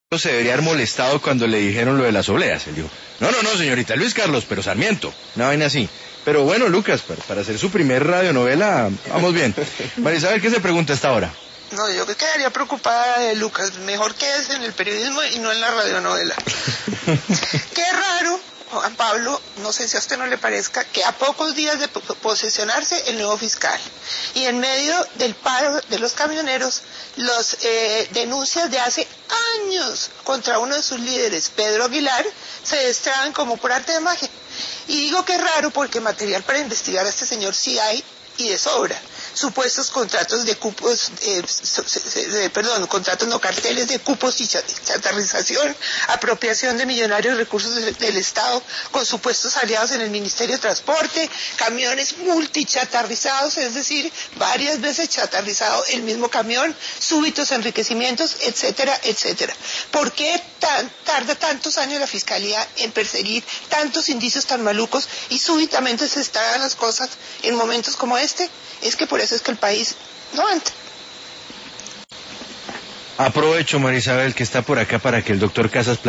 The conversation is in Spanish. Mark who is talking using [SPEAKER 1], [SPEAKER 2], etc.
[SPEAKER 1] se debería haber molestado cuando le dijeron lo de las obleas. Él dijo, no, señorita Luis Carlos, pero Sarmiento, una vaina así. Pero bueno, Lucas, para hacer su primer radionovela, vamos bien. María Isabel, ¿qué se pregunta a esta hora?
[SPEAKER 2] No, yo que quedaría preocupada de Lucas. Mejor quédese en el periodismo y no en la radionovela. Qué raro, Juan Pablo, no sé si a usted no le parezca, que a pocos días de posesionarse el nuevo fiscal y en medio del paro de los camioneros, las denuncias de hace años contra uno de sus líderes, Pedro Aguilar, se destraban como por arte de magia. Y digo que es raro porque material para investigar a este señor sí hay y de sobra. Supuestos contratos de cupos, contratos no, carteles de cupos y chatarrización, apropiación de millonarios recursos del Estado con supuestos aliados en el Ministerio de Transporte, camiones multichatarrizados, es decir, varias veces chatarrizado el mismo camión, súbitos enriquecimientos, etcétera, etcétera. ¿Por qué tarda tantos años la Fiscalía en perseguir tantos indicios tan malucos y súbitamente se estragan las cosas en momentos como este? Es que por eso es que el país no anda.
[SPEAKER 1] Aprovecho, María Isabel, que está por acá para que el doctor Casas